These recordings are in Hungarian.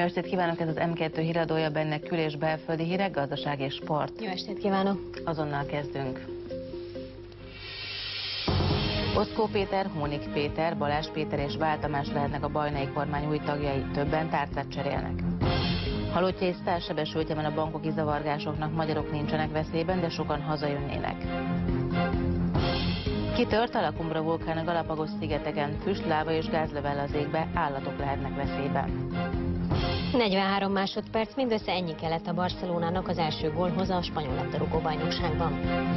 estét kívánok, ez az M2 híradója, benne kül- és belföldi hírek, gazdaság és sport. Jó estét kívánok! Azonnal kezdünk. Oszkó Péter, Hónik Péter, Balázs Péter és Vál Tamás lehetnek a bajnai kormány új tagjai, többen tárcát cserélnek. Halottja és százsebesültje van a bankoki zavargásoknak, magyarok nincsenek veszélyben, de sokan hazajönnének. Kitört a La Cumbra vulkán a Galapagos-szigeteken, füst, láva és gázlövel az égbe, állatok lehetnek veszélyben. 43 másodperc, mindössze ennyi kellett a Barcelonának az első gólhoz a spanyol labdarúgó-bajnokságban.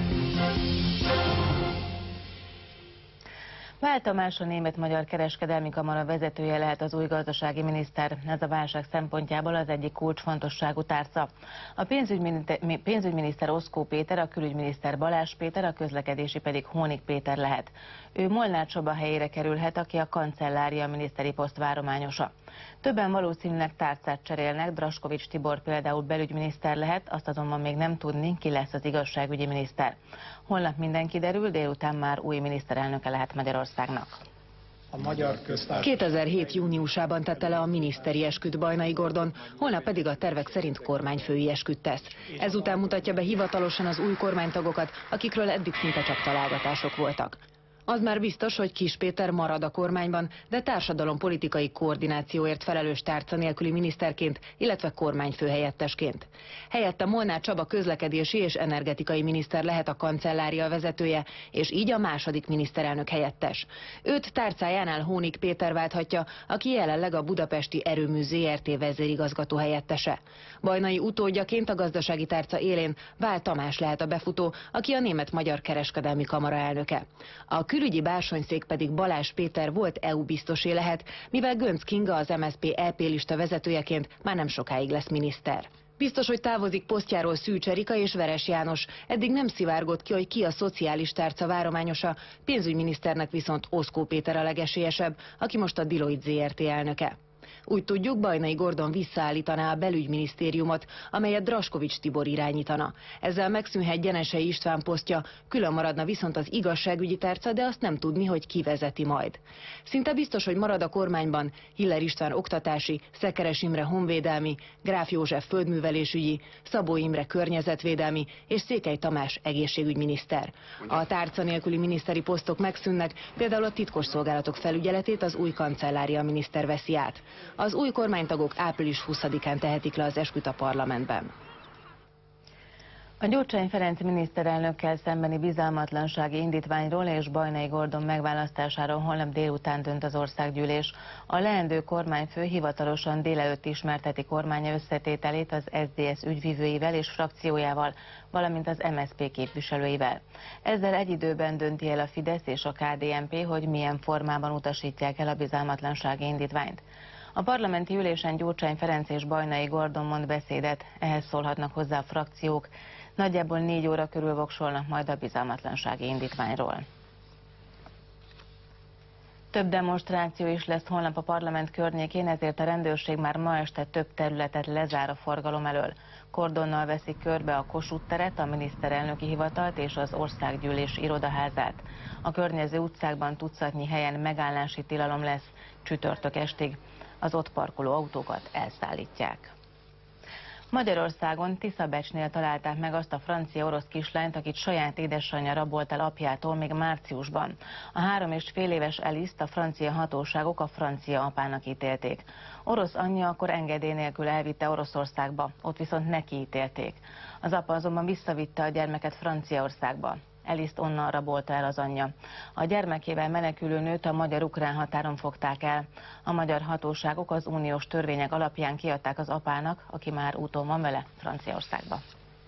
Vál Tamás, a Német-Magyar Kereskedelmi Kamara vezetője lehet az új gazdasági miniszter. Ez a válság szempontjából az egyik kulcsfontosságú tárca. A pénzügyminiszter Oszkó Péter, a külügyminiszter Balázs Péter, a közlekedési pedig Hónik Péter lehet. Ő Molnár Csaba helyére kerülhet, aki a kancellária miniszteri poszt várományosa. Többen valószínűleg tárcát cserélnek, Draskovics Tibor például belügyminiszter lehet, azt azonban még nem tudni, ki lesz az igazságügyi miniszter. Holnap minden kiderül, délután már új miniszterelnöke lehet Magyarországnak. A Magyar Köztársaság 2007. júniusában tette le a miniszteri esküt Bajnai Gordon, holnap pedig a tervek szerint kormányfői esküt tesz. Ezután mutatja be hivatalosan az új kormánytagokat, akikről eddig szinte csak találgatások voltak. Az már biztos, hogy Kiss Péter marad a kormányban, de társadalompolitikai koordinációért felelős tárca nélküli miniszterként, illetve kormányfőhelyettesként. Helyette Molnár Csaba közlekedési és energetikai miniszter lehet a kancellária vezetője, és így a második miniszterelnök helyettes. Őt tárcájánál Hónik Péter válthatja, aki jelenleg a Budapesti Erőmű Zrt. Vezérigazgató helyettese. Bajnai utódjaként a gazdasági tárca élén Vál Tamás lehet a befutó, aki a Német-Magyar Kereskedelmi Kamara elnöke. A külügyi bársonyszék pedig Balázs Péter volt EU biztosé lehet, mivel Göncz Kinga az MSZP EP lista vezetőjeként már nem sokáig lesz miniszter. Biztos, hogy távozik posztjáról Szűcs Erika és Veres János. Eddig nem szivárgott ki, hogy ki a szociális tárca várományosa, pénzügyminiszternek viszont Oszkó Péter a legesélyesebb, aki most a Deloitte Zrt. Elnöke. Úgy tudjuk, Bajnai Gordon visszaállítaná a belügyminisztériumot, amelyet Draskovics Tibor irányítana. Ezzel megszűnhet Gyenesei István posztja, külön maradna viszont az igazságügyi tárca, de azt nem tudni, hogy ki vezeti majd. Szinte biztos, hogy marad a kormányban Hiller István oktatási, Szekeres Imre honvédelmi, Gráf József földművelésügyi, Szabó Imre környezetvédelmi és Székely Tamás egészségügyminiszter. A tárca nélküli miniszteri posztok megszűnnek, például a titkosszolgálatok felügyeletét az új kancellária miniszter veszi át. Az új kormánytagok április 20-án tehetik le az esküt a parlamentben. A Gyurcsány Ferenc miniszterelnökkel szembeni bizalmatlansági indítványról és Bajnai Gordon megválasztásáról holnap délután dönt az országgyűlés. A leendő kormányfő hivatalosan délelőtt ismerteti kormánya összetételét az SZDSZ ügyvivőivel és frakciójával, valamint az MSZP képviselőivel. Ezzel egy időben dönti el a Fidesz és a KDNP, hogy milyen formában utasítják el a bizalmatlansági indítványt. A parlamenti ülésen Gyurcsány Ferenc és Bajnai Gordon mond beszédet, ehhez szólhatnak hozzá a frakciók. Nagyjából 4 óra körül voksolnak majd a bizalmatlansági indítványról. Több demonstráció is lesz holnap a parlament környékén, ezért a rendőrség már ma este több területet lezár a forgalom elől. Kordonnal veszik körbe a Kossuth teret, a miniszterelnöki hivatalt és az országgyűlés irodaházát. A környező utcákban tucatnyi helyen megállási tilalom lesz csütörtök estig. Az ott parkoló autókat elszállítják. Magyarországon Tiszabecsnél találták meg azt a francia-orosz kislányt, akit saját édesanyja rabolt el apjától még márciusban. A 3,5 éves Alice-t a francia hatóságok a francia apának ítélték. Orosz anyja akkor engedély nélkül elvitte Oroszországba, ott viszont neki ítélték. Az apa azonban visszavitte a gyermeket Franciaországba. Alice-t onnan rabolta el az anyja. A gyermekével menekülő nőt a magyar-ukrán határon fogták el. A magyar hatóságok az uniós törvények alapján kiadták az apának, aki már úton van vele Franciaországba.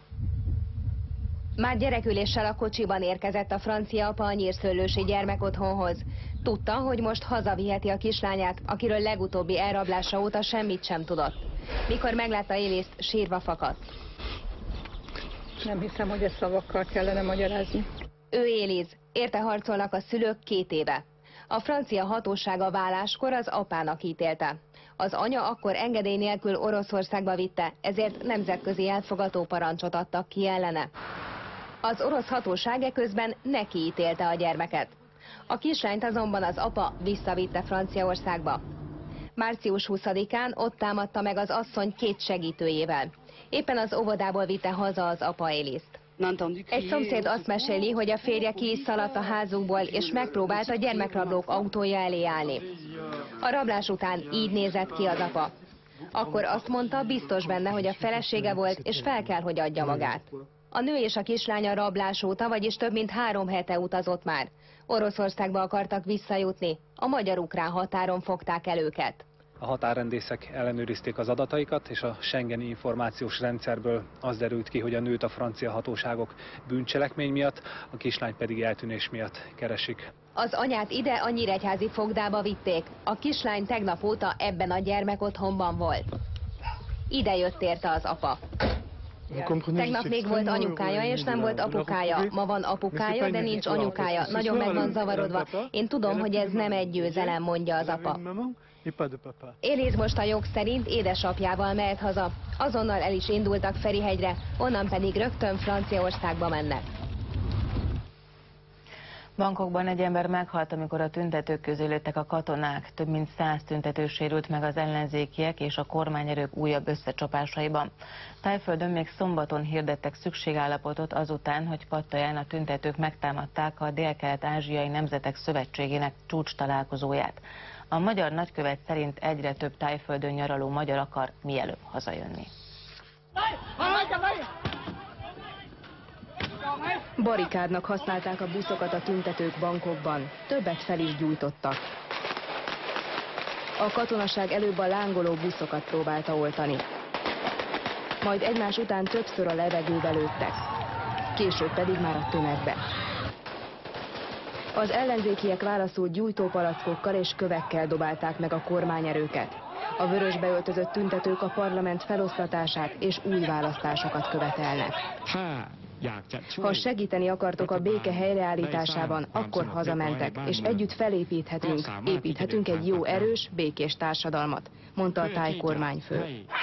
Már gyereküléssel a kocsiban érkezett a francia apa a nyírszőlősi gyermekotthonhoz. Tudta, hogy most hazaviheti a kislányát, akiről legutóbbi elrablása óta semmit sem tudott. Mikor meglátta Élészt, sírva fakadt. Nem hiszem, hogy ezt szavakkal kellene magyarázni. Ő Éliz, érte harcolnak a szülők 2 éve. A francia hatóság a váláskor az apának ítélte. Az anya akkor engedély nélkül Oroszországba vitte, ezért nemzetközi elfogató parancsot adtak ki ellene. Az orosz hatóság eközben neki ítélte a gyermeket. A kislányt azonban az apa visszavitte Franciaországba. Március 20-án ott támadta meg az asszony 2 segítőjével. Éppen az óvodából vitte haza az apa Élist. Egy szomszéd azt meséli, hogy a férje ki is szaladt a házukból, és megpróbált a gyermekrablók autója elé állni. A rablás után így nézett ki az apa. Akkor azt mondta, biztos benne, hogy a felesége volt, és fel kell, hogy adja magát. A nő és a kislánya rablás óta, vagyis több mint 3 hete utazott már. Oroszországba akartak visszajutni, a magyar-ukrán határon fogták el őket. A határrendészek ellenőrizték az adataikat, és a schengeni információs rendszerből az derült ki, hogy a nőt a francia hatóságok bűncselekmény miatt, a kislány pedig eltűnés miatt keresik. Az anyát ide a nyíregyházi fogdába vitték. A kislány tegnap óta ebben a gyermekotthonban volt. Ide jött érte az apa. Tegnap még volt anyukája, és nem volt apukája. Ma van apukája, de nincs anyukája. Nagyon meg van zavarodva. Én tudom, hogy ez nem egy győzelem, mondja az apa. Élise most a jog szerint édesapjával mehet haza. Azonnal el is indultak Ferihegyre, onnan pedig rögtön Franciaországba mennek. Bangkokban egy ember meghalt, amikor a tüntetők közé lőttek a katonák. Több mint 100 tüntető sérült meg az ellenzékiek és a kormányerők újabb összecsapásaiban. Tájföldön még szombaton hirdettek szükségállapotot azután, hogy Pattaján a tüntetők megtámadták a Dél-Kelet-Ázsiai Nemzetek Szövetségének csúcstalálkozóját. A magyar nagykövet szerint egyre több Tájföldön nyaraló magyar akar mielőbb hazajönni. Barikádnak használták a buszokat a tüntetők Bangkokban, többet fel is gyújtottak. A katonaság előbb a lángoló buszokat próbálta oltani. Majd egymás után többször a levegőbe lőttek, később pedig már a tömegbe. Az ellenzékiek válaszul gyújtópalackokkal és kövekkel dobálták meg a kormányerőket. A vörösbe öltözött tüntetők a parlament feloszlatását és új választásokat követelnek. Ha segíteni akartok a béke helyreállításában, akkor hazamentek, és együtt építhetünk egy jó, erős, békés társadalmat, mondta a táj kormányfő.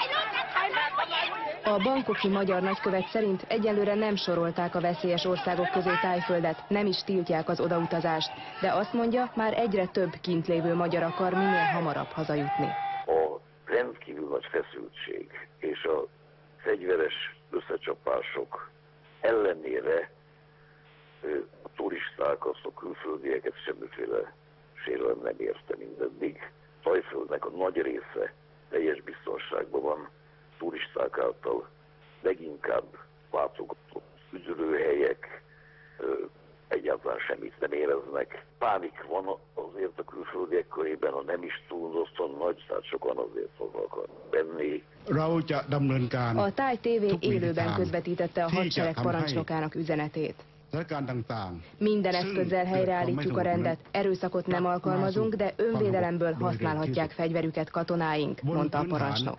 A bangkoki magyar nagykövet szerint egyelőre nem sorolták a veszélyes országok közé Tájföldet, nem is tiltják az odautazást, de azt mondja, már egyre több kint lévő magyar akar minél hamarabb hazajutni. A rendkívül nagy feszültség és a fegyveres összecsapások ellenére a turisták, azt a külföldieket semmiféle sérelem nem érte mindeddig. Tájföldnek a nagy része teljes biztonságban van, turisták által leginkább látogatott üdülőhelyek egyáltalán semmit nem éreznek. Pánik van azért a külföldiek körében, ha nem is túlzottan nagy, tehát sokan azért haza akarnak venni. A Táj TV élőben közvetítette a hadsereg parancsnokának üzenetét. Minden eszközzel helyreállítjuk a rendet, erőszakot nem alkalmazunk, de önvédelemből használhatják fegyverüket katonáink, mondta a parancsnok.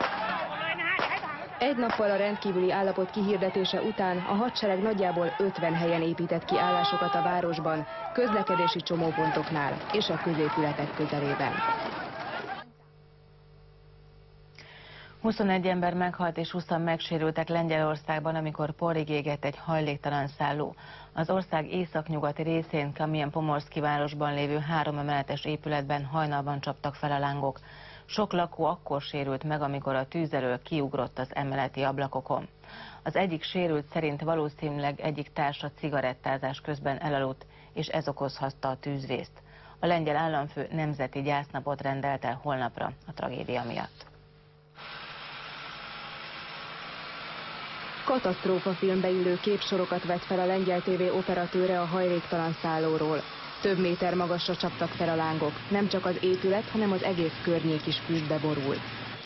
Egy nappal a rendkívüli állapot kihirdetése után a hadsereg nagyjából 50 helyen épített ki állásokat a városban, közlekedési csomópontoknál és a középületek közelében. 21 ember meghalt és 20-an megsérültek Lengyelországban, amikor porrig égett egy hajléktalan szálló. Az ország északnyugati részén, Kamien-Pomorszki városban lévő 3 emeletes épületben hajnalban csaptak fel a lángok. Sok lakó akkor sérült meg, amikor a tűz elől kiugrott az emeleti ablakokon. Az egyik sérült szerint valószínűleg egyik társa cigarettázás közben elaludt, és ez okozhatta a tűzvészt. A lengyel államfő nemzeti gyásznapot rendelt el holnapra a tragédia miatt. Katasztrófafilmbe illő képsorokat vett fel a lengyel TV operatőre a hajléktalan szállóról. Több méter magasra csaptak fel a lángok, nem csak az épület, hanem az egész környék is füstbe borult.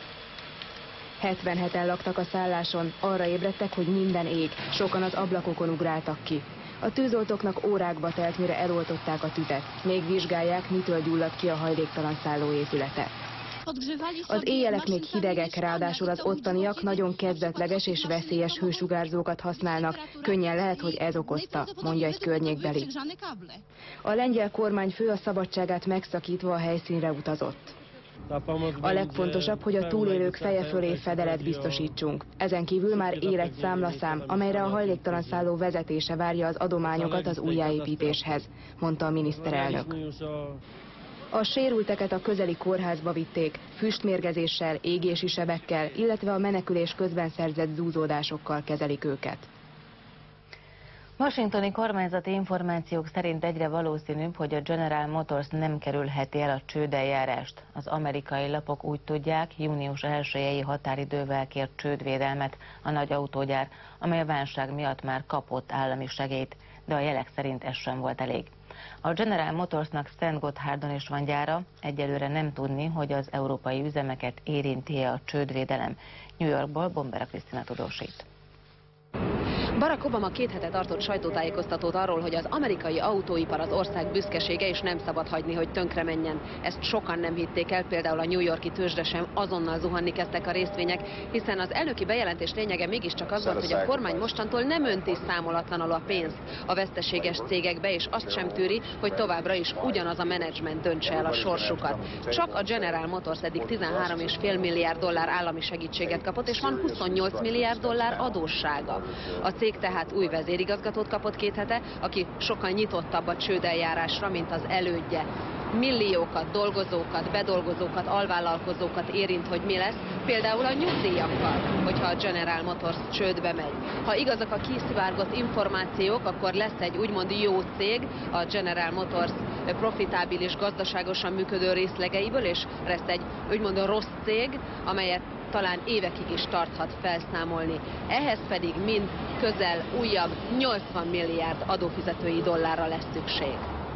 77-en laktak a szálláson, arra ébredtek, hogy minden ég, sokan az ablakokon ugráltak ki. A tűzoltóknak órákba telt, mire eloltották a tüzet, még vizsgálják, mitől gyulladt ki a hajléktalan szálló épülete. Az éjjelek még hidegek, ráadásul az ottaniak nagyon kezdetleges és veszélyes hősugárzókat használnak. Könnyen lehet, hogy ez okozta, mondja egy környékbeli. A lengyel kormányfő a szabadságát megszakítva a helyszínre utazott. A legfontosabb, hogy a túlélők feje fölé fedelet biztosítsunk. Ezen kívül már él egy számlaszám, amelyre a hajléktalan szálló vezetése várja az adományokat az újjáépítéshez, mondta a miniszterelnök. A sérülteket a közeli kórházba vitték, füstmérgezéssel, égési sebekkel, illetve a menekülés közben szerzett zúzódásokkal kezelik őket. Washingtoni kormányzati információk szerint egyre valószínűbb, hogy a General Motors nem kerülheti el a csődeljárást. Az amerikai lapok úgy tudják, június 1-i határidővel kért csődvédelmet a nagy autógyár, amely a válság miatt már kapott állami segélyt, de a jelek szerint ez sem volt elég. A General Motorsnak Szent Gotthardon is van gyára, egyelőre nem tudni, hogy az európai üzemeket érinti-e a csődvédelem. New Yorkból Bombera Krisztina tudósít. Barack Obama 2 hete tartott sajtótájékoztatót arról, hogy az amerikai autóipar az ország büszkesége, és nem szabad hagyni, hogy tönkre menjen. Ezt sokan nem hitték el, például a New York-i tőzsde sem, azonnal zuhanni kezdtek a részvények, hiszen az elnöki bejelentés lényege mégiscsak az volt, hogy a kormány mostantól nem önti számolatlanul a pénzt a veszteséges cégekbe, és azt sem tűri, hogy továbbra is ugyanaz a menedzsment döntse el a sorsukat. Csak a General Motors eddig $13,5 milliárd állami segítséget kapott, és van $28 milliárd adóssága. A cég tehát új vezérigazgatót kapott 2 hete, aki sokkal nyitottabb a csődeljárásra, mint az elődje. Milliókat, dolgozókat, bedolgozókat, alvállalkozókat érint, hogy mi lesz, például a nyugdíjakkal, hogyha a General Motors csődbe megy. Ha igazak a kiszivárgott információk, akkor lesz egy úgymond jó cég, a General Motors profitábilis, gazdaságosan működő részlegeiből, és lesz egy úgymond rossz cég, amelyet talán évekig is tarthat felszámolni. Ehhez pedig mind közel újabb 80 milliárd adófizetői dollárra lesz szükség.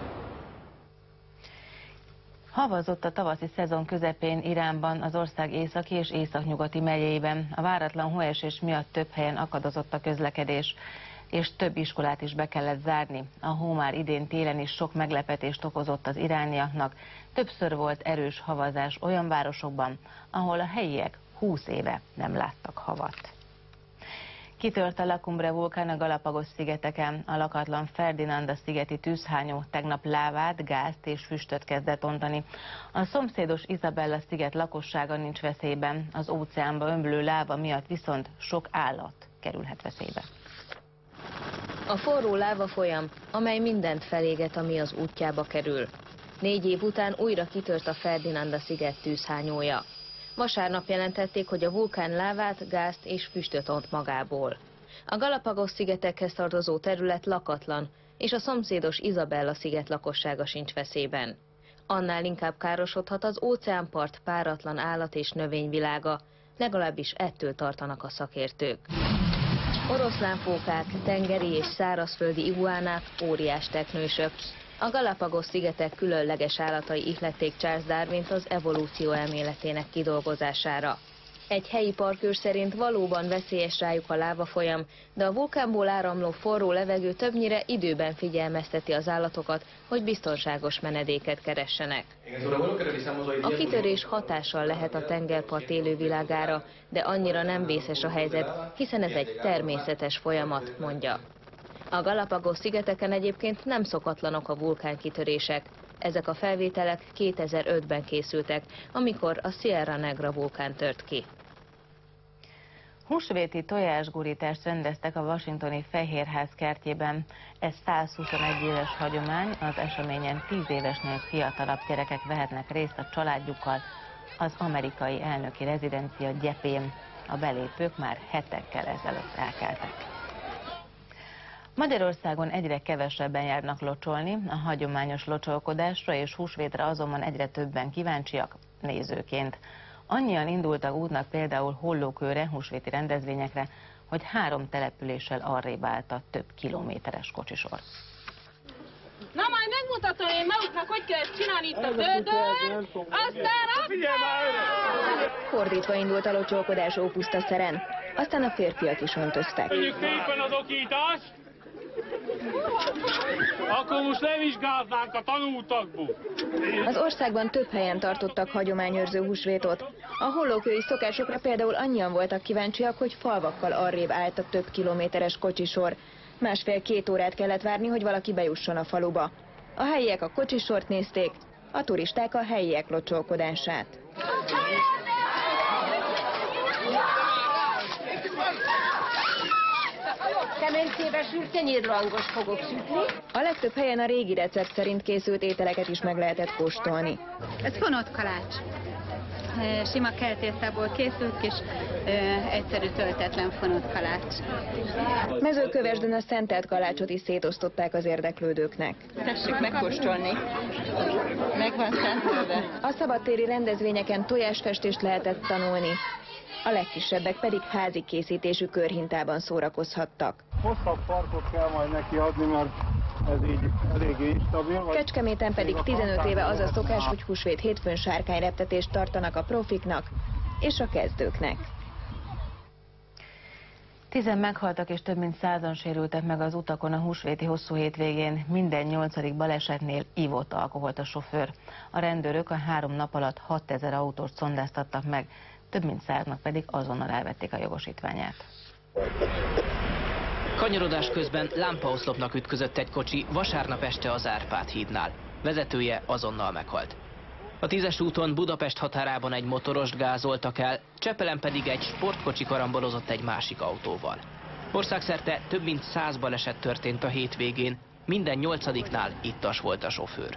Havazott a tavaszi szezon közepén Iránban, az ország északi és északnyugati megyeiben. A váratlan hóesés miatt több helyen akadozott a közlekedés, és több iskolát is be kellett zárni. A hó már idén télen is sok meglepetést okozott az irániaknak. Többször volt erős havazás olyan városokban, ahol a helyiek 20 éve nem láttak havat. Kitört a La Cumbre vulkán a Galápagos-szigeteken. A lakatlan Ferdinand-szigeti tűzhányó tegnap lávát, gázt és füstöt kezdett ontani. A szomszédos Isabella-sziget lakossága nincs veszélyben, az óceánba ömlő láva miatt viszont sok állat kerülhet veszélybe. A forró lávafolyam, amely mindent feléget, ami az útjába kerül. 4 év után újra kitört a Ferdinand-sziget tűzhányója. Vasárnap jelentették, hogy a vulkán lávát, gázt és füstöt ont magából. A Galápagos-szigetekhez tartozó terület lakatlan, és a szomszédos Isabella-sziget lakossága sincs veszélyben. Annál inkább károsodhat az óceánpart páratlan állat- és növényvilága, legalábbis ettől tartanak a szakértők. Oroszlánfókák, tengeri és szárazföldi iguánák, óriás teknősök. A Galápagos-szigetek különleges állatai ihlették Charles Darwint az evolúció elméletének kidolgozására. Egy helyi parkőr szerint valóban veszélyes rájuk a lávafolyam, de a vulkánból áramló forró levegő többnyire időben figyelmezteti az állatokat, hogy biztonságos menedéket keressenek. A kitörés hatással lehet a tengerpart élővilágára, de annyira nem vészes a helyzet, hiszen ez egy természetes folyamat, mondja. A Galápagos-szigeteken egyébként nem szokatlanok a vulkánkitörések. Ezek a felvételek 2005-ben készültek, amikor a Sierra Negra vulkán tört ki. Húsvéti tojásgurítást rendeztek a washingtoni Fehérház kertjében. Ez 121 éves hagyomány, az eseményen 10 évesnél fiatalabb gyerekek vehetnek részt a családjukkal az amerikai elnöki rezidencia gyepén. A belépők már hetekkel ezelőtt elkeltek. Magyarországon egyre kevesebben járnak locsolni, a hagyományos locsolkodásra és húsvétre azonban egyre többen kíváncsiak nézőként. Annyian indultak útnak például Hollókőre, húsvéti rendezvényekre, hogy 3 településsel arrébb állt a több kilométeres kocsisor. Na majd megmutatom én maguknak, hogy kell csinálni itt a földön, aztán Fordítva indult a locsolkodás Ópusztaszeren, aztán a férfiak is öntöztek. Köszönjük szépen az okítást! Akkor most levizsgáznánk a tanultakból. Az országban több helyen tartottak hagyományőrző húsvétot. A hollókői szokásokra például annyian voltak kíváncsiak, hogy falvakkal arrébb állt a több kilométeres kocsisor. 1,5-2 órát kellett várni, hogy valaki bejusson a faluba. A helyiek a kocsisort nézték, a turisták a helyiek locsolkodását. kemencébe sült kenyérrangos fogok sütni. A legtöbb helyen a régi recept szerint készült ételeket is meg lehetett kóstolni. Ez fonott kalács. Sima keltésztából készült kis egyszerű töltetlen fonott kalács. Mezőkövesdön a szentelt kalácsot is szétosztották az érdeklődőknek. Tessék megkóstolni. Meg van szentelve. A szabadtéri rendezvényeken tojásfestést lehetett tanulni. A legkisebbek pedig házi készítésű körhintában szórakozhattak. Hosszabb parkot kell majd neki adni, mert ez így eléggé instabil. Kecskeméten pedig 15 éve az a szokás, hogy húsvét hétfőn sárkányreptetést tartanak a profiknak és a kezdőknek. 10 meghaltak és több mint 100-an sérültek meg az utakon a húsvéti hosszú hétvégén. Minden 8. balesetnél ivott alkoholt a sofőr. A rendőrök a 3 nap alatt 6000 autót szondáztattak meg, több mint 100-nak pedig azonnal elvették a jogosítványát. Kanyarodás közben lámpaoszlopnak ütközött egy kocsi vasárnap este az Árpád hídnál. Vezetője azonnal meghalt. A 10-es úton Budapest határában egy motorost gázoltak el, Csepelen pedig egy sportkocsi karambolozott egy másik autóval. Országszerte több mint 100 baleset történt a hétvégén, minden 8-nál ittas volt a sofőr.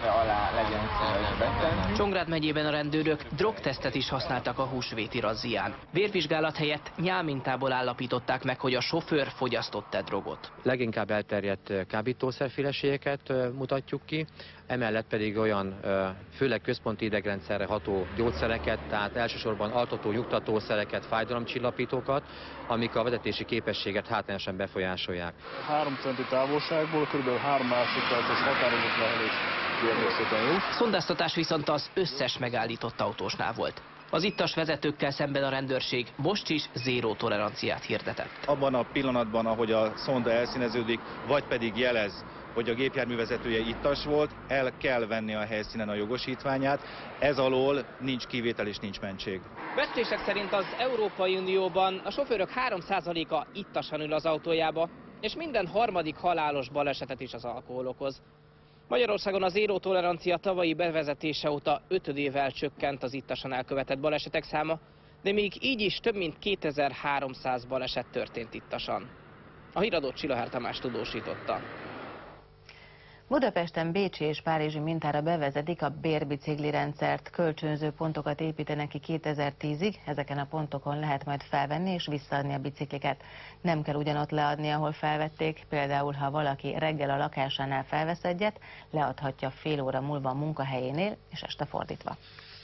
Csongrád megyében a rendőrök drogtesztet is használtak a húsvéti razzián. Vérvizsgálat helyett nyálmintából állapították meg, hogy a sofőr fogyasztott-e drogot. Leginkább elterjedt kábítószerféleségeket mutatjuk ki, emellett pedig olyan főleg központi idegrendszerre ható gyógyszereket, tehát elsősorban altató, nyugtatószereket, fájdalomcsillapítókat, amik a vezetési képességet hátrányosan befolyásolják. 3 centi távolságból kb. 3 másodperces határozott lehelés természetesen. Szondáztatás viszont az összes megállított autósnál volt. Az ittas vezetőkkel szemben a rendőrség most is zéró toleranciát hirdetett. Abban a pillanatban, ahogy a szonda elszíneződik, vagy pedig jelez, hogy a gépjárművezetője ittas volt, el kell venni a helyszínen a jogosítványát, ez alól nincs kivétel és nincs mentség. Becslések szerint az Európai Unióban a sofőrök 3%-a ittasan ül az autójába, és minden 3. halálos balesetet is az alkohol okoz. Magyarországon a zéró tolerancia tavalyi bevezetése óta 5. évvel csökkent az ittasan elkövetett balesetek száma, de még így is több mint 2300 baleset történt ittasan. A híradót Csilahár Tamás tudósította. Budapesten bécsi és párizsi mintára bevezetik a bérbicikli rendszert. Kölcsönző pontokat építenek ki 2010-ig, ezeken a pontokon lehet majd felvenni és visszaadni a bicikliket. Nem kell ugyanott leadni, ahol felvették, például ha valaki reggel a lakásánál felvesz egyet, leadhatja fél óra múlva a munkahelyénél, és este fordítva.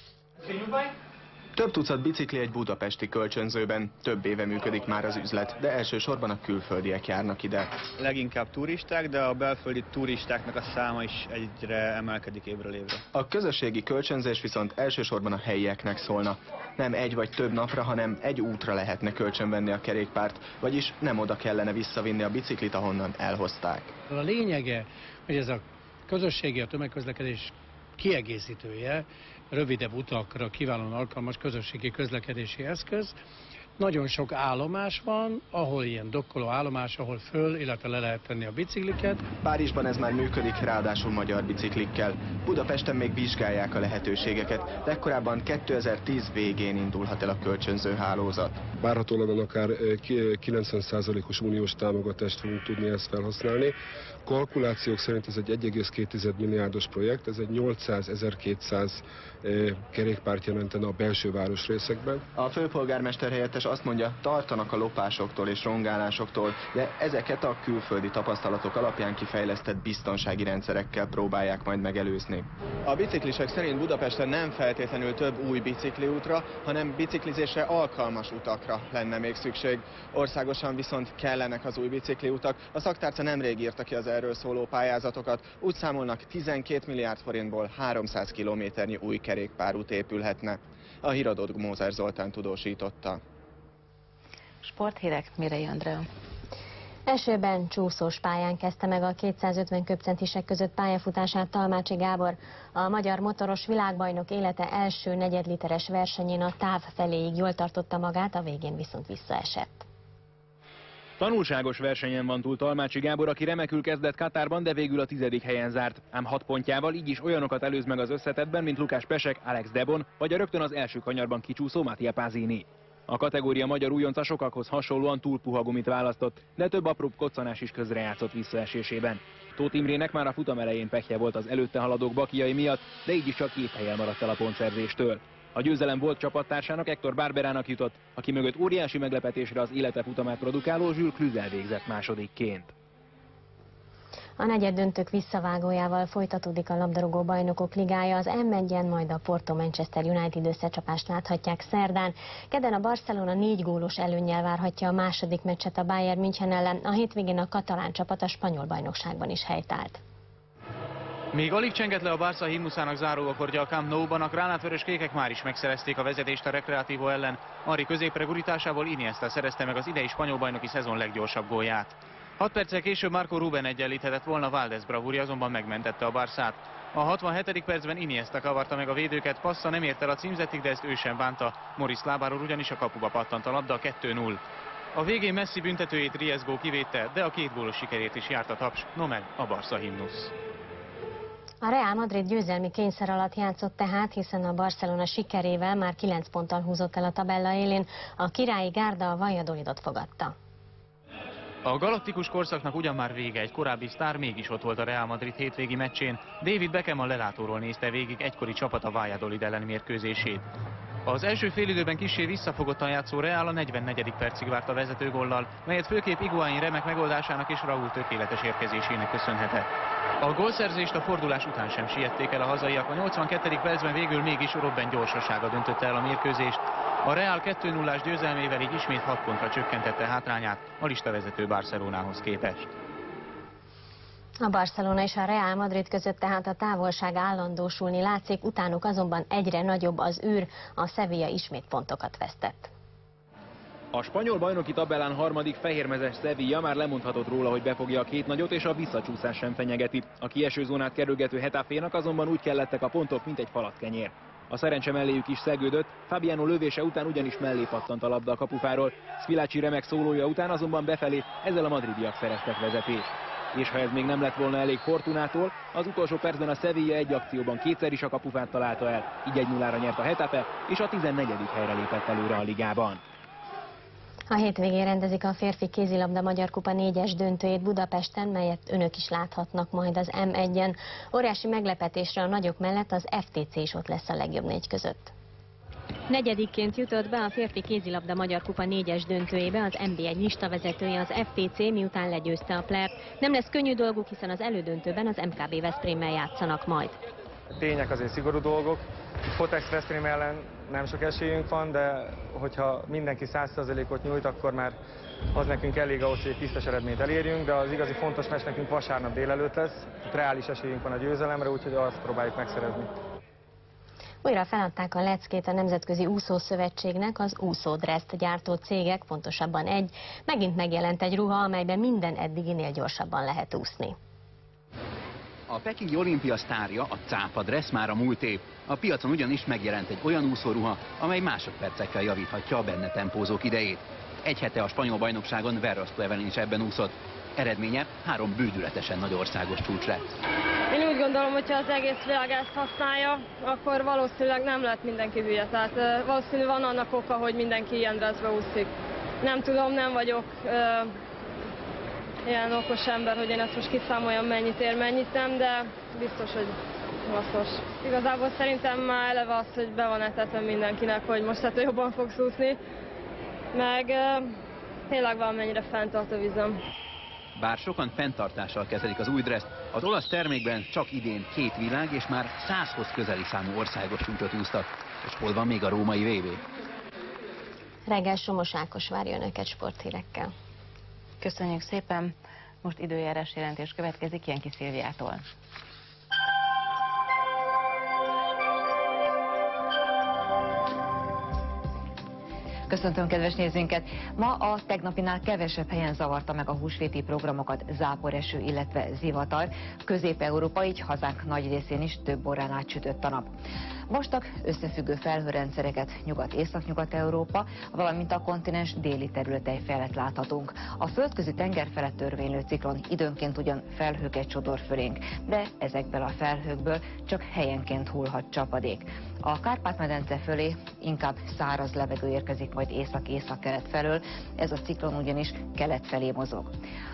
Több tucat bicikli egy budapesti kölcsönzőben. Több éve működik már az üzlet, de elsősorban a külföldiek járnak ide. Leginkább turisták, de a belföldi turistáknak a száma is egyre emelkedik évről évre. A közösségi kölcsönzés viszont elsősorban a helyieknek szólna. Nem egy vagy több napra, hanem egy útra lehetne kölcsönvenni a kerékpárt, vagyis nem oda kellene visszavinni a biciklit, ahonnan elhozták. A lényege, hogy ez a közösségi, a tömegközlekedés kiegészítője, rövidebb utakra kiválóan alkalmas közösségi közlekedési eszköz. Nagyon sok állomás van, ahol ilyen dokkoló állomás, ahol föl, illetve le lehet tenni a bicikliket. Párizsban ez már működik, ráadásul magyar biciklikkel. Budapesten még vizsgálják a lehetőségeket, de korábban 2010 végén indulhat el a kölcsönző hálózat. Várhatóan akár 90%-os uniós támogatást fogunk tudni ezt felhasználni. Kalkulációk szerint ez egy 1,2 milliárdos projekt, ez egy 800-1200 kerékpárt jelentene a belső városrészekben. A főpolgármester helyettes azt mondja, tartanak a lopásoktól és rongálásoktól, de ezeket a külföldi tapasztalatok alapján kifejlesztett biztonsági rendszerekkel próbálják majd megelőzni. A biciklisek szerint Budapesten nem feltétlenül több új bicikliútra, hanem biciklizésre alkalmas utakra lenne még szükség. Országosan viszont kellenek az új bicikliutak. A szaktárca nemrég írta ki az erről szóló pályázatokat. Úgy számolnak, 12 milliárd forintból 300 kilométernyi új kerékpárút épülhetne. A híradót Mózer Zoltán tudósította. Sporthírek, Mirei Andrea. Esőben csúszós pályán kezdte meg a 250 köbcentisek között pályafutását Talmácsi Gábor. A magyar motoros világbajnok élete első negyedliteres versenyén a táv feléig jól tartotta magát, a végén viszont visszaesett. Tanulságos versenyen van túl Talmácsi Gábor, aki remekül kezdett Katárban, de végül a 10. helyen zárt. Ám 6 pontjával így is olyanokat előz meg az összetettben, mint Lukás Pesek, Alex Debon, vagy a rögtön az első kanyarban kicsúszó Mattia Pasini. A kategória magyar újonca sokakhoz hasonlóan túl puha gumit választott, de több apróbb koccanás is közrejátszott visszaesésében. Tóth Imrének már a futam elején pehje volt az előtte haladók bakiai miatt, de így is csak 2 helyen maradt el a pontszerzéstől. A győzelem volt csapattársának, Hector Barberának jutott, aki mögött óriási meglepetésre az élete futamát produkáló Jules Cluzel végzett másodikként. A negyeddöntők visszavágójával folytatódik a labdarúgó bajnokok ligája, az M1-en majd a Porto Manchester United összecsapást láthatják szerdán. Kedden a Barcelona 4 gólos előnnyel várhatja a második meccset a Bayern München ellen, a hétvégén a katalán csapat a spanyol bajnokságban is helytált. Még alig csengett le a Barca himnuszának záróakordja a Camp Nou-ban, a gránátvörös kékek már is megszerezték a vezetést a Recreativo ellen. Henry középre gurításával Iniesta szerezte meg az idei spanyol bajnoki szezon leggyorsabb gólját. 6 perccel később Marco Ruben egyenlíthetett volna, Valdés bravúrja azonban megmentette a Barszát. A 67. percben Iniesta kavarta meg a védőket, passza nem ért el a címzetig, de ezt ő sem bánta. Morris lábáról ugyanis a kapuba pattant a labda, 2-0. A végén Messi büntetőjét Riesgo kivédte, de a 2 gólos sikerét is járt a taps, no meg a Barca himnusz. A Real Madrid győzelmi kényszer alatt játszott tehát, hiszen a Barcelona sikerével már 9 ponttal húzott el a tabella élén, a királyi gárda a Valladolidot fogadta. A galaktikus korszaknak ugyan már vége, egy korábbi sztár mégis ott volt a Real Madrid hétvégi meccsén. David Beckham a lelátóról nézte végig egykori csapat a Valladolid ellen mérkőzését. Az első félidőben kissé visszafogottan játszó Real a 44. percig várt a vezetőgollal, melyet főképp Higuaín remek megoldásának és Raúl tökéletes érkezésének köszönhetett. A gólszerzést a fordulás után sem siették el a hazaiak, a 82. percben végül mégis Robben gyorsasága döntötte el a mérkőzést. A Real 2-0-ás győzelmével így ismét 6 pontra csökkentette hátrányát a listavezető Barcelonához képest. A Barcelona és a Real Madrid között tehát a távolság állandósulni látszik, utánuk azonban egyre nagyobb az űr, a Sevilla ismét pontokat vesztett. A spanyol bajnoki tabellán harmadik fehérmezes Sevilla már lemondhatott róla, hogy befogja a 2 nagyot, és a visszacsúszás sem fenyegeti. A kieső zónát kerülgető Hetafénak azonban úgy kellettek a pontok, mint egy falatkenyér. A szerencse melléjük is szegődött, Fabiano lövése után ugyanis mellé pattant a labda a kapufáról, Squillaci remek szólója után azonban befelé, ezzel a madridiak szereztek vezetést. És ha ez még nem lett volna elég Fortunától, az utolsó percben a Sevilla egy akcióban 2-szer is a kapufát találta el, így 1-0-ra nyert a Hetafe, és a 14. helyre lépett előre a ligában. A hétvégén rendezik a férfi kézilabda Magyar Kupa 4-es döntőjét Budapesten, melyet önök is láthatnak majd az M1-en. Óriási meglepetésre a nagyok mellett az FTC is ott lesz a legjobb 4 között. Negyedikként jutott be a férfi kézilabda Magyar Kupa 4-es döntőjébe az NB1 listavezetője, az FTC, miután legyőzte a Plert. Nem lesz könnyű dolguk, hiszen az elődöntőben az MKB Veszprémmel játszanak majd. Tények azért szigorú dolgok. Fotex Veszprém ellen nem sok esélyünk van, de hogyha mindenki 100%-ot nyújt, akkor már az nekünk elég ahhoz, hogy egy tisztes eredményt elérjünk, de az igazi fontos meccs nekünk vasárnap délelőtt lesz. Reális esélyünk van a győzelemre, úgyhogy azt próbáljuk megszerezni. Újra feladták a leckét a Nemzetközi Úszószövetségnek, az úszódreszt gyártó cégek, pontosabban egy. Megint megjelent egy ruha, amelyben minden eddiginél gyorsabban lehet úszni. A pekingi olimpia sztárja, a cápa dressz már a múlt év. A piacon ugyanis megjelent egy olyan úszóruha, amely másodpercekkel javíthatja a benne tempózók idejét. Egy hete a spanyol bajnokságon Verrasto Evelyn is ebben úszott. Eredménye 3 bődületesen nagy országos csúcs lett. Én úgy gondolom, hogy ha az egész világ ezt használja, akkor valószínűleg nem lett mindenki hülye. Tehát valószínű van annak oka, hogy mindenki ilyen dresszbe úszik. Nem tudom, nem vagyok ilyen okos ember, hogy én ezt most kiszámoljam, mennyit ér, mennyit nem, de biztos, hogy hasznos. Igazából szerintem már eleve az, hogy be van etetve mindenkinek, hogy most hát jobban fogsz úszni, meg tényleg valamennyire fenntart a vizem. Bár sokan fenntartással kezelik az új dresszt, az olasz termékben csak idén 2 világ és már 100-hoz közeli számú országos csúcsot úsztak. És hol van még a római VB? Reggel Somos Ákos várja önöket sporthírekkel. Köszönjük szépen! Most időjárás jelentés következik Jenki Szilviától. Köszöntöm kedves nézőinket! Ma a tegnapinál kevesebb helyen zavarta meg a húsvéti programokat záporeső, illetve zivatar. Közép-Európa, így hazánk nagy részén is több órán átsütött a nap. Vastag, összefüggő felhőrendszereket Nyugat-Észak-Nyugat-Európa, valamint a kontinens déli területei felett láthatunk. A földközi tenger felett törvénylő ciklon időnként ugyan felhőket sodor fölénk, de ezekből a felhőkből csak helyenként hullhat csapadék. A Kárpát-medence fölé inkább száraz levegő érkezik majd észak-észak-kelet felől, ez a ciklon ugyanis kelet felé mozog.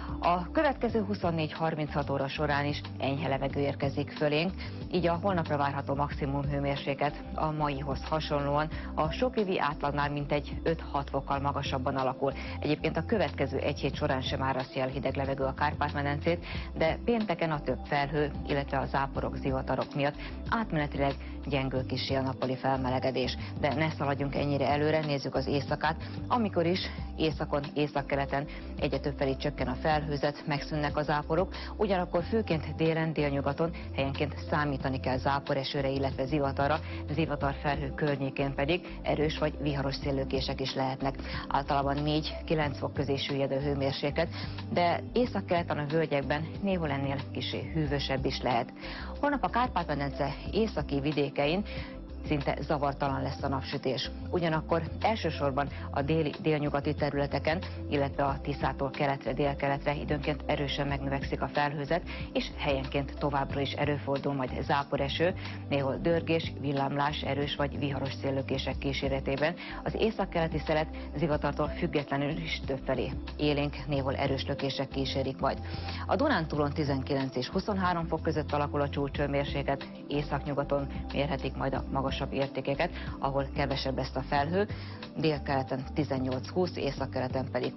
A következő 24-36 óra során is enyhe levegő érkezik fölénk, így a holnapra várható maximum hőmérséklet a maihoz hasonlóan a sokévi átlagnál mintegy 5-6 fokkal magasabban alakul. Egyébként a következő egy hét során sem árasztja el hideg levegő a Kárpát-medencét, de pénteken a több felhő, illetve a záporok, zivatarok miatt átmenetileg gyengül kissé a nappali felmelegedés. De ne szaladjunk ennyire előre, nézzük az éjszakát, amikor is északon, északkeleten egyre több felé csökken a felhőzet, megszűnnek a záporok, ugyanakkor főként délen, délnyugaton helyenként számítani kell záporesőre, illetve zivatarra, zivatarfelhő környékén pedig erős vagy viharos széllökések is lehetnek. Általában 4-9 fok közé süllyed a hőmérséklet, de északkeleten a völgyekben néhol ennél kissé hűvösebb is lehet. Holnap a Kárpát-medence északi vidékein szinte zavartalan lesz a napsütés. Ugyanakkor elsősorban a déli, délnyugati területeken, illetve a Tiszától keletre, délkeletre időnként erősen megnövekszik a felhőzet, és helyenként továbbra is előfordul majd záporeső, néhol dörgés, villámlás, erős vagy viharos széllökések kíséretében. Az északkeleti szelet zivatartól függetlenül is többfelé élénk, néhol erős lökések kísérik majd. A Dunántúlon 19 és 23 fok között alakul a csúcsmérséklet, északnyugaton mérhetik majd a magas értékeket, ahol kevesebb lesz a felhő, délkeleten 18-20, északkeleten pedig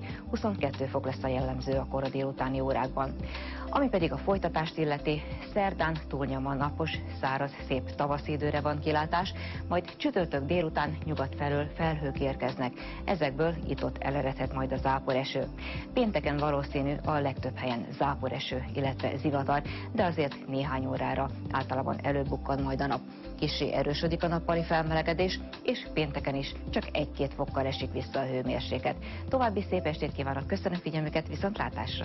21-22 fok lesz a jellemző a kora délutáni órákban. Ami pedig a folytatást illeti, szerdán túlnyomóan napos, száraz, szép tavaszi időre van kilátás, majd csütörtök délután nyugat felől felhők érkeznek. Ezekből itt-ott eleredhet majd a záporeső. Pénteken valószínű a legtöbb helyen záporeső, illetve zivatar, de azért néhány órára általában előbukkan majd a nap. Kissé erősödik a nappali felmelegedés, és pénteken is csak 1-2 fokkal esik vissza a hőmérséklet. További szép estét kívánok, köszönöm figyelmüket, viszontlátásra!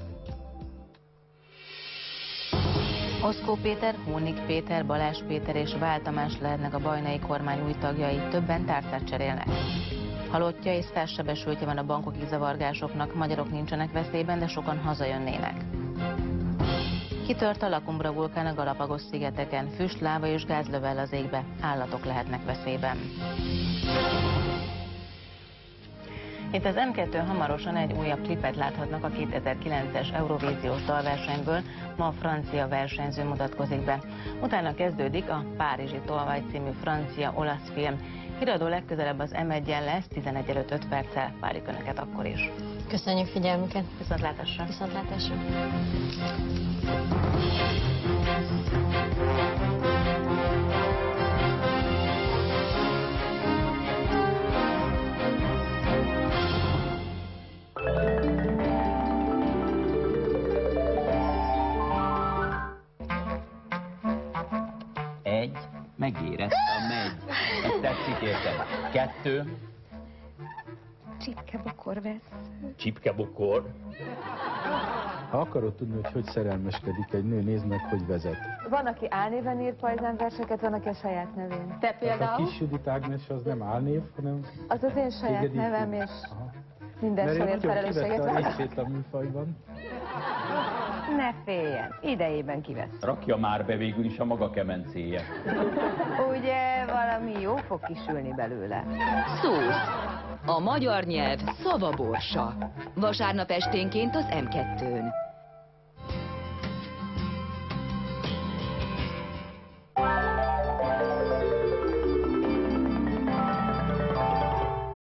Oszkó Péter, Hónik Péter, Balázs Péter és Vál Tamás lehetnek a bajnai kormány új tagjai, többen tárcát cserélnek. Halottja és 100 sebesültje van a bankoki zavargásoknak, magyarok nincsenek veszélyben, de sokan hazajönnének. Kitört a La Cumbra vulkán a Galapagos-szigeteken, füst, láva és gáz lövel az égbe, állatok lehetnek veszélyben. Itt az M2 hamarosan egy újabb klipet láthatnak a 2009-es Eurovíziós dalversenyből, ma a francia versenyző mutatkozik be. Utána kezdődik a Párizsi tolvaj című francia-olasz film. Híradó legközelebb az M1-en lesz, 11 előtt 5 perccel, várjuk Önöket akkor is. Köszönjük figyelmüket! Viszontlátásra! Viszontlátásra! Egy, megéreztem, megy. Ez tetszik érted. 2. Csipkebokor vesz. Csipkebokor. Ha akarod tudni, hogy szerelmeskedik egy nő, nézd meg, hogy vezet. Van, aki álnéven ír pajzánverseket, van, aki a saját nevén. Te például? A Kis Judit Ágnes az nem álnév, hanem... Az az én saját nevem, és minden saját felelősséget vállalok. Mert ő nagyon kivette a részét a műfajban. Ne féljen, idejében kivesz. Rakja már be végül is a maga kemencéje. Ugye valami jó fog kisülni belőle. Szósz. A magyar nyelv szavaborsa. Vasárnap esténként az M2-n.